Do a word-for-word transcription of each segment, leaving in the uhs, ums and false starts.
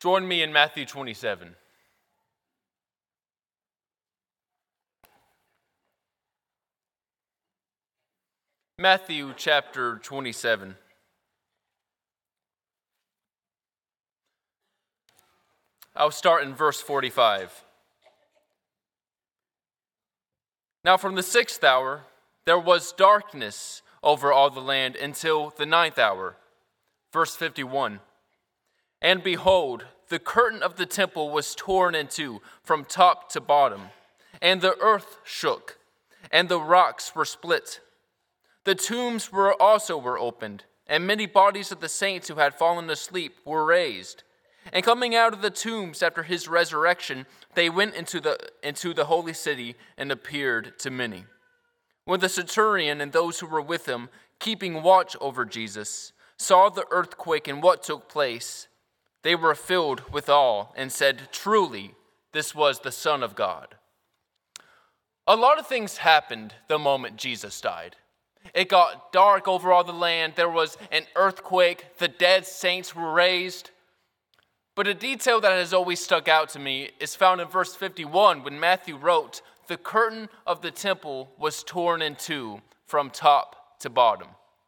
Join me in Matthew twenty-seven. Matthew chapter twenty-seven. I'll start in verse forty-five. Now from the sixth hour there was darkness over all the land until the ninth hour. Verse fifty-one. And behold, the curtain of the temple was torn in two from top to bottom, and the earth shook, and the rocks were split. The tombs were also were opened, and many bodies of the saints who had fallen asleep were raised. And coming out of the tombs after his resurrection, they went into the into the holy city and appeared to many. When the centurion and those who were with him, keeping watch over Jesus, saw the earthquake and what took place, they were filled with awe and said, "Truly, this was the Son of God." A lot of things happened the moment Jesus died. It got dark over all the land. There was an earthquake. The dead saints were raised. But a detail that has always stuck out to me is found in verse fifty-one when Matthew wrote, "The curtain of the temple was torn in two from top to bottom."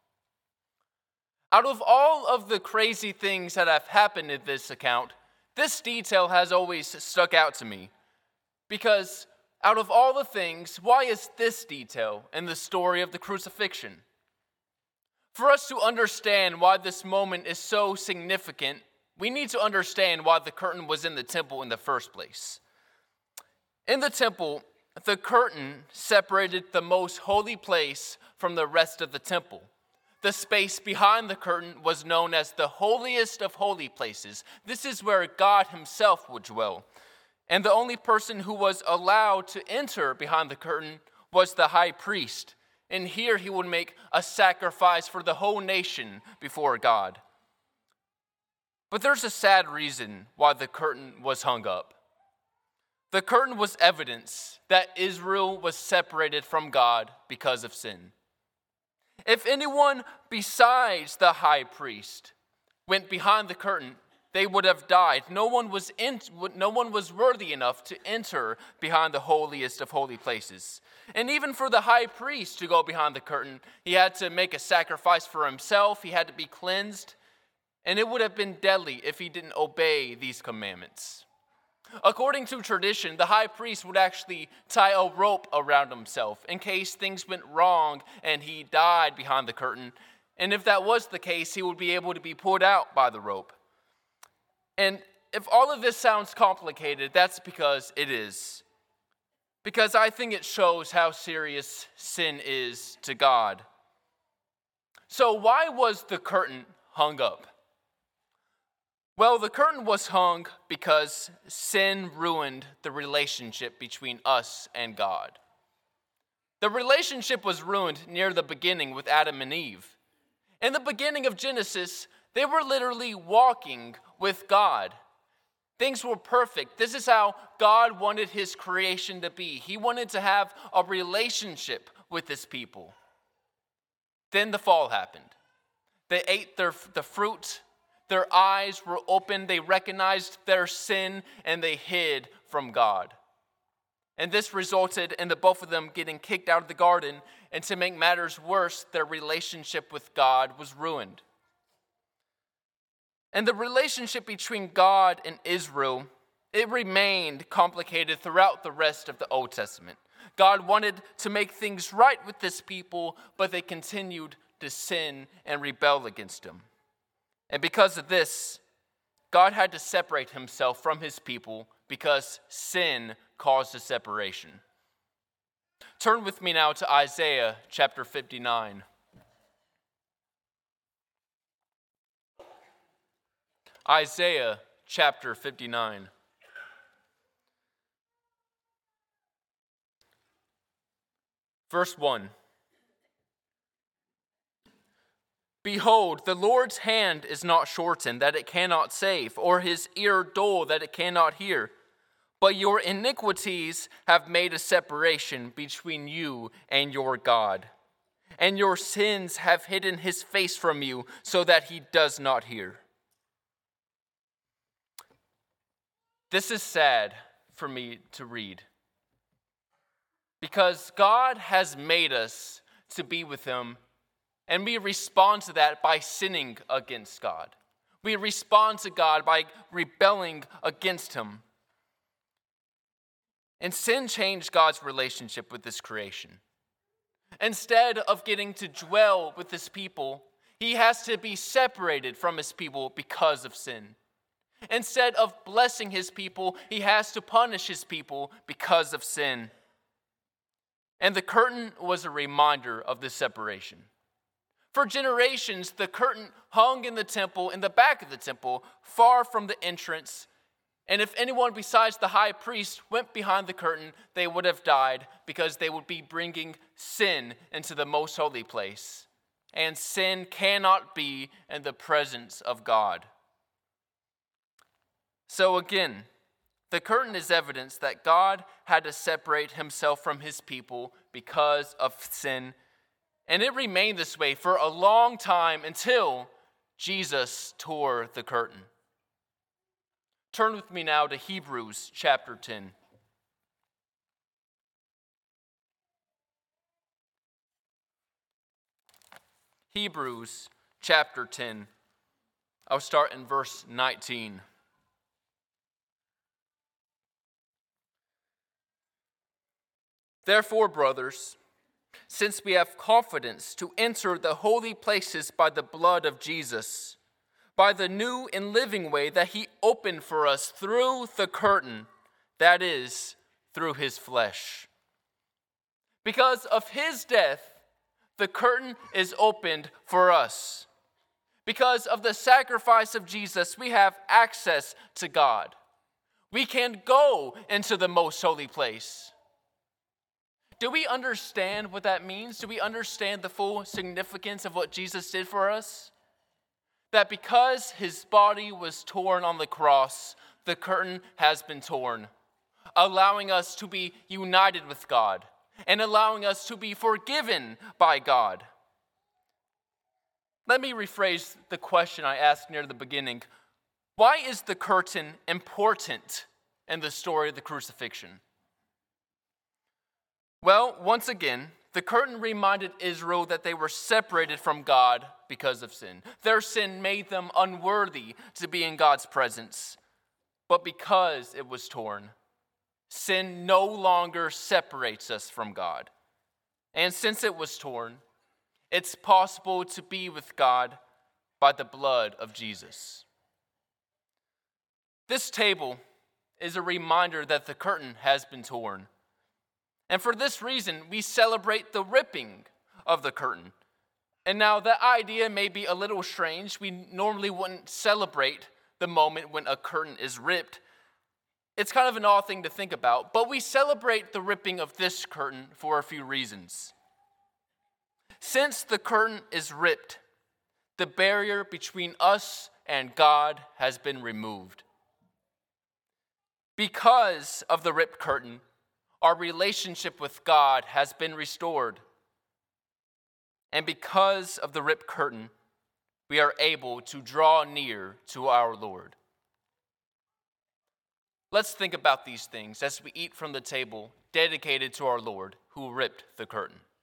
Out of all of the crazy things that have happened in this account, this detail has always stuck out to me. Because out of all the things, why is this detail in the story of the crucifixion? For us to understand why this moment is so significant, we need to understand why the curtain was in the temple in the first place. In the temple, the curtain separated the most holy place from the rest of the temple. The space behind the curtain was known as the holiest of holy places. This is where God himself would dwell. And the only person who was allowed to enter behind the curtain was the high priest. And here he would make a sacrifice for the whole nation before God. But there's a sad reason why the curtain was hung up. The curtain was evidence that Israel was separated from God because of sin. If anyone besides the high priest went behind the curtain, they would have died. No one was in, no one was worthy enough to enter behind the holiest of holy places. And even for the high priest to go behind the curtain, he had to make a sacrifice for himself. He had to be cleansed. And it would have been deadly if he didn't obey these commandments. According to tradition, the high priest would actually tie a rope around himself in case things went wrong and he died behind the curtain. And if that was the case, he would be able to be pulled out by the rope. And if all of this sounds complicated, that's because it is. Because I think it shows how serious sin is to God. So why was the curtain hung up? Well, the curtain was hung because sin ruined the relationship between us and God. The relationship was ruined near the beginning with Adam and Eve. In the beginning of Genesis, they were literally walking with God. Things were perfect. This is how God wanted his creation to be. He wanted to have a relationship with his people. Then the fall happened. They ate their, the fruit. Their eyes were opened, they recognized their sin, and they hid from God. And this resulted in the both of them getting kicked out of the garden, and to make matters worse, their relationship with God was ruined. And the relationship between God and Israel, it remained complicated throughout the rest of the Old Testament. God wanted to make things right with this people, but they continued to sin and rebel against him. And because of this, God had to separate himself from his people because sin caused a separation. Turn with me now to Isaiah chapter fifty-nine. Isaiah chapter fifty-nine. Verse one. Behold, the Lord's hand is not shortened, that it cannot save, or his ear dull, that it cannot hear. But your iniquities have made a separation between you and your God, and your sins have hidden his face from you, so that he does not hear. This is sad for me to read because God has made us to be with him, and we respond to that by sinning against God. We respond to God by rebelling against him. And sin changed God's relationship with this creation. Instead of getting to dwell with his people, he has to be separated from his people because of sin. Instead of blessing his people, he has to punish his people because of sin. And the curtain was a reminder of this separation. For generations, the curtain hung in the temple, in the back of the temple, far from the entrance. And if anyone besides the high priest went behind the curtain, they would have died because they would be bringing sin into the most holy place. And sin cannot be in the presence of God. So again, the curtain is evidence that God had to separate himself from his people because of sin. And it remained this way for a long time until Jesus tore the curtain. Turn with me now to Hebrews chapter ten. Hebrews chapter ten. I'll start in verse nineteen. Therefore, brothers, since we have confidence to enter the holy places by the blood of Jesus, by the new and living way that he opened for us through the curtain, that is, through his flesh. Because of his death, the curtain is opened for us. Because of the sacrifice of Jesus, we have access to God. We can go into the most holy place. Do we understand what that means? Do we understand the full significance of what Jesus did for us? That because his body was torn on the cross, the curtain has been torn, allowing us to be united with God and allowing us to be forgiven by God. Let me rephrase the question I asked near the beginning. Why is the curtain important in the story of the crucifixion? Well, once again, the curtain reminded Israel that they were separated from God because of sin. Their sin made them unworthy to be in God's presence. But because it was torn, sin no longer separates us from God. And since it was torn, it's possible to be with God by the blood of Jesus. This table is a reminder that the curtain has been torn. And for this reason, we celebrate the ripping of the curtain. And now that idea may be a little strange. We normally wouldn't celebrate the moment when a curtain is ripped. It's kind of an odd thing to think about, but we celebrate the ripping of this curtain for a few reasons. Since the curtain is ripped, the barrier between us and God has been removed. Because of the ripped curtain, our relationship with God has been restored. And because of the ripped curtain, we are able to draw near to our Lord. Let's think about these things as we eat from the table dedicated to our Lord who ripped the curtain.